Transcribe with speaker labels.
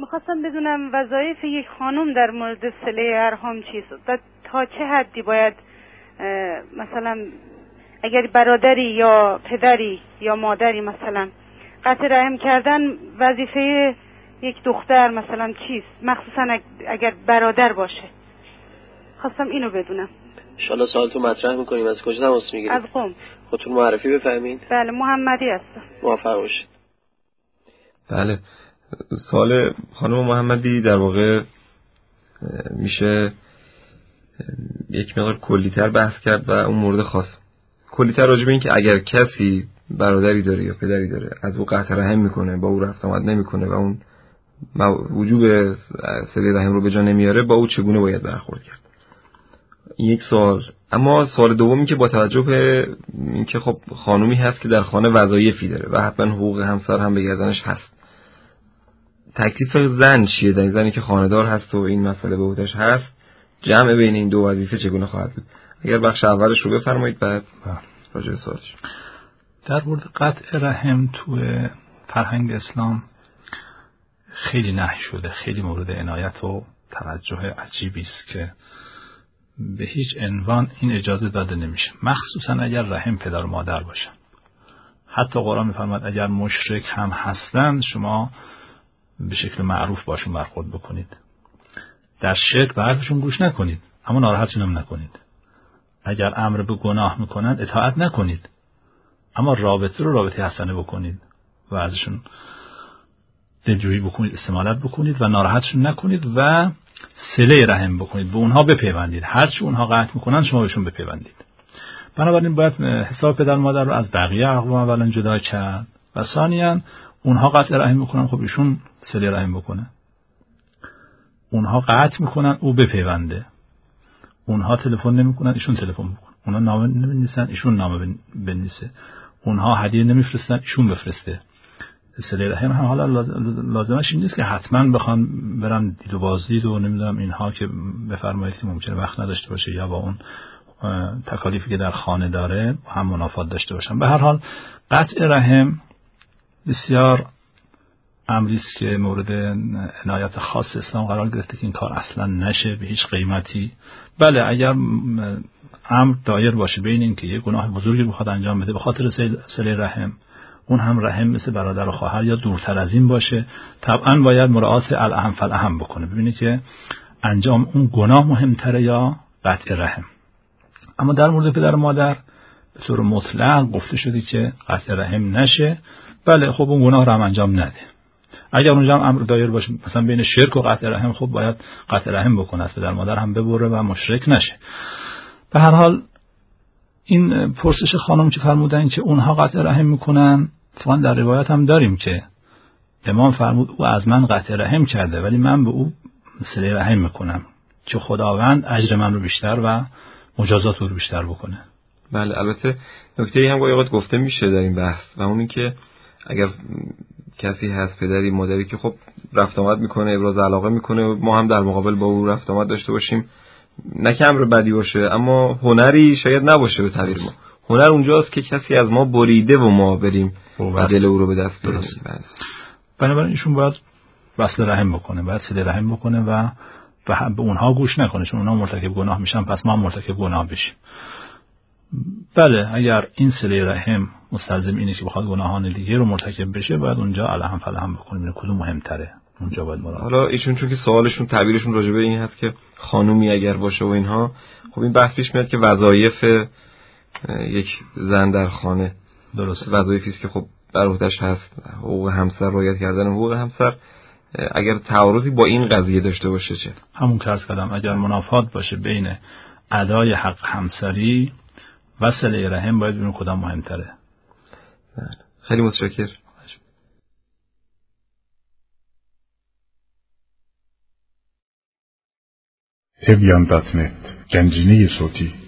Speaker 1: میخواستم بدونم وظایف یک خانم در مورد صله ارحام چیست و تا چه حدی باید مثلا اگر برادری یا پدری یا مادری مثلا قطع رحم کردن، وظیفه یک دختر مثلا چیست، مخصوصا اگر برادر باشه؟ خواستم اینو بدونم.
Speaker 2: انشالله سوالتون مطرح میکنیم. از کجا تماس میگیرید؟
Speaker 1: از قم.
Speaker 2: خودتون معرفی بفرمایید.
Speaker 1: بله، محمدی هستم.
Speaker 2: موفق باشید.
Speaker 3: بله، سوال خانم محمدی در واقع میشه یک مقدار کلی‌تر بحث کرد و اون مورد خاص کلی‌تر راجع به این که اگر کسی برادری داره یا پدری داره از او قطع رحم میکنه، با او رفت آمد نمیکنه و اون وجوب صله رحم رو به جا نمیاره، با او چگونه باید برخورد کرد؟ این یک سوال. اما سوال دومی که با توجه به اینکه خب خانومی هست که در خانه وظایفی داره و حتما حقوق همسر هم به گردنش هست، تکلیف زن چیه؟ در زنی که خانه‌دار هست و این مسئله به عهده‌اش هست، جمع بین این دو وظیفه چگونه خواهد بود؟ اگر بخش اولش رو بفرمایید بعد راجع به سوالش.
Speaker 4: در مورد قطع رحم تو فرهنگ اسلام خیلی نهی شده، خیلی مورد عنایت و توجه عجیبی است که به هیچ عنوان این اجازه داده نمیشه، مخصوصا اگر رحم پدر و مادر باشن. حتی قرآن میفرماید اگر مشرک هم هستند شما به شکل معروف باشون برخورد بکنید، در شرک به حرفشون گوش نکنید اما ناراحتشون هم نکنید. اگر امر به گناه میکنن اطاعت نکنید اما رابطه رو رابطه حسنه بکنید و ازشون دلجویی بکنید، استمالت بکنید و ناراحتشون نکنید و صله رحم بکنید، به اونها بپیوندید. هرچی اونها قطع میکنن شما بهشون بپیوندید. بنابراین باید حساب پدر مادر رو از بقیه اقوام اولا جدا کرد و ثانیاً اونها قطع رحم میکنن، خب ایشون صله رحم بکنه. اونها قطع میکنن او بپیونده. اونها تلفن نمیکنن ایشون تلفن بکنه. اونها نامه نمی‌نویسن ایشون نامه بنویسه. اونها هدیه نمیفرستن ایشون بفرسته. صله رحم هم حالا لازمش این نیست که حتما بخوان برن دید و بازدید و نمیدونم اینها که بفرمایید که ممکنه وقت نداشته باشه یا با اون تکالیفی که در خانه داره هم منافات داشته باشن. به هر حال قطع رحم بسیار امری است که مورد عنایت خاص اسلام قرار گرفته که این کار اصلا نشه به هیچ قیمتی. بله، اگر امر دایر باشه بین این که یک گناه بزرگی بخواد انجام بده به خاطر صله رحم، اون هم رحم مثل برادر و خواهر یا دورتر از این باشه، طبعا باید مراعات الاهم فالاهم بکنه، ببینید که انجام اون گناه مهمتره یا قطع رحم. اما در مورد پدر و مادر به طور مطلق گفته شده که قطع رحم نشه. بله، خب اون گناه رو هم انجام نده. اگر اونجا هم امر دایر باشه مثلا بین شرک و قطع رحم، خب باید قطع رحم بکنه، از پدر مادر هم ببره و مشرک نشه. به هر حال این پرسش خانم که فرمودن که اونها قطع رحم میکنن، اتفاقا در روایت هم داریم که امام فرمود او از من قطع رحم کرده ولی من به او صله رحم میکنم که خداوند اجر من رو بیشتر و مجازات رو بیشتر بکنه.
Speaker 3: بله، البته نکته‌ای هم باید گفته میشه در این بحث و اون این که اگر کسی هست پدری مادری که خب رفت آمد میکنه، ابراز علاقه میکنه، ما هم در مقابل با او رفت آمد داشته باشیم، نه که امر بدی باشه اما هنری شاید نباشه به تعبیر ما. هنر اونجاست که کسی از ما بریده و ما بریم و دل او رو به دست بیاریم.
Speaker 4: بنابراین ایشون باید وصل رحم بکنه، باید صله رحم بکنه و به اونها گوش نکنه، چون اونها مرتکب گناه میشن پس ما هم مرتکب گناه بشیم. بله، اگر این صله رحم مستلزم اینه که بخواد گناهان دیگه رو مرتکب بشه باید اونجا الاهم فالاهم بکنیم. این کدوم مهمتره اونجا باید مراجعه.
Speaker 3: حالا ایشون چون که سوالشون تعبیرشون راجع به این هست که خانومی اگر باشه و اینها، خب این بحث پیش میاد که وظایف یک زن در خانه
Speaker 4: درست
Speaker 3: وظایفی است که خب بر عهده‌اش هست، حقوق همسر رعایت کردن حقوق همسر. اگر تعارضی با این قضیه داشته باشه چه؟
Speaker 4: همون که عرض کردم، اگر منافات باشه بین ادای حق همسری و صله رحم باید ببینیم کدام مهمتره.
Speaker 3: خیلی متشکرم.
Speaker 5: Evyan.net گنجینه صوتی